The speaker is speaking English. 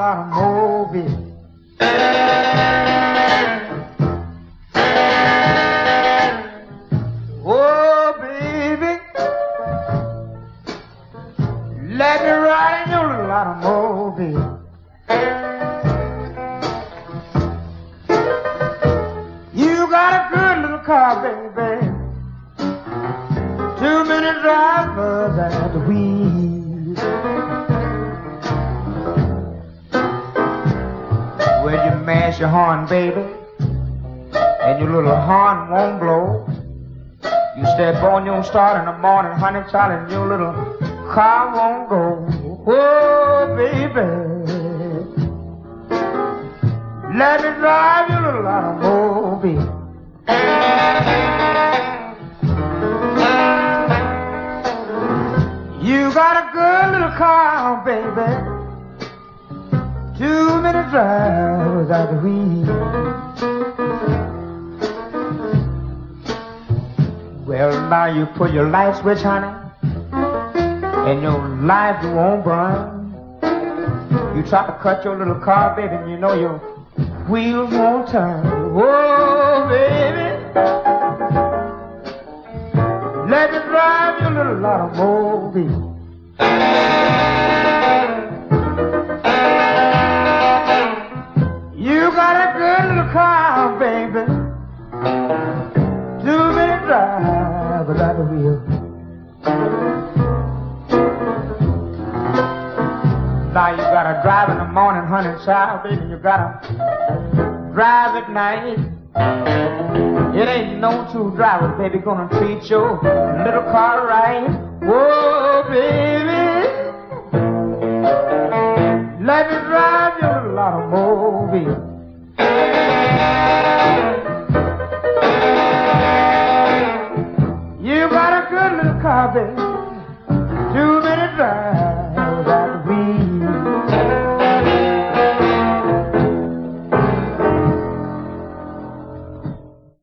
automobile. Oh, baby, let me ride in your little automobile. You got a good little car, baby. 2-minute drivers at the wheel. When you mash your horn, baby, and your little horn won't blow, you step on your start in the morning, honey, child, and your little car won't go. Oh, baby, let me drive your little automobile. You got a good little car, baby. 2-minute drive without the wheel. Well, now you put your light switch, honey, and your light won't burn. You try to cut your little car, baby, and you know your wheels won't turn. Oh, baby, let me drive your little automobile. You got a good little car, baby. 2-minute drive without the wheel. Now you gotta drive in the morning, honey, child, baby. You gotta drive at night. It ain't no two drivers, baby, gonna treat your little car right. Whoa, baby, let me drive your little automobile. You got a good little car, baby.